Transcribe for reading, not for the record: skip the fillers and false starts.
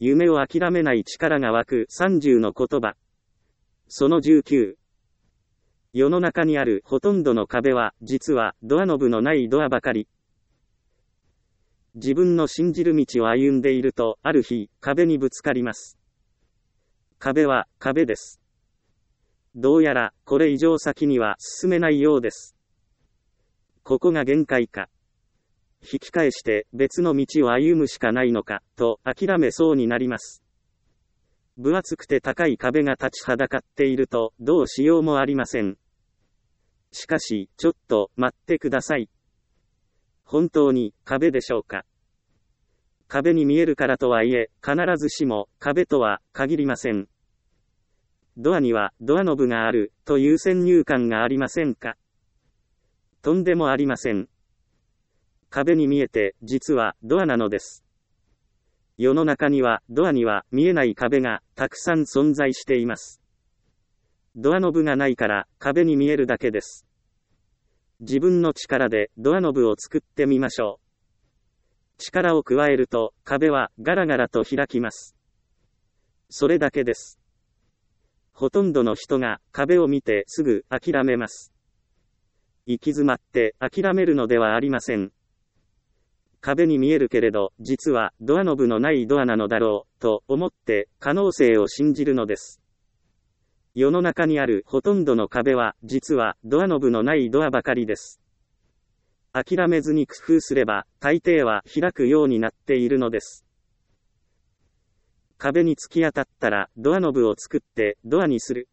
夢を諦めない力が湧く30の言葉。その19。世の中にあるほとんどの壁は、実はドアノブのないドアばかり。自分の信じる道を歩んでいると、ある日、壁にぶつかります。壁は、壁です。どうやら、これ以上先には進めないようです。ここが限界か。引き返して別の道を歩むしかないのか、と諦めそうになります。分厚くて高い壁が立ちはだかっていると、どうしようもありません。しかし、ちょっと待ってください。本当に壁でしょうか。壁に見えるからとはいえ、必ずしも壁とは限りません。ドアにはドアノブがあるという先入観がありませんか。とんでもありません。壁に見えて実はドアなのです。世の中にはドアには見えない壁がたくさん存在しています。ドアノブがないから壁に見えるだけです。自分の力でドアノブを作ってみましょう。力を加えると壁はガラガラと開きます。それだけです。ほとんどの人が壁を見てすぐ諦めます。行き詰まって諦めるのではありません。壁に見えるけれど、実はドアノブのないドアなのだろう、と思って可能性を信じるのです。世の中にあるほとんどの壁は、実はドアノブのないドアばかりです。諦めずに工夫すれば、大抵は開くようになっているのです。壁に突き当たったら、ドアノブを作ってドアにする。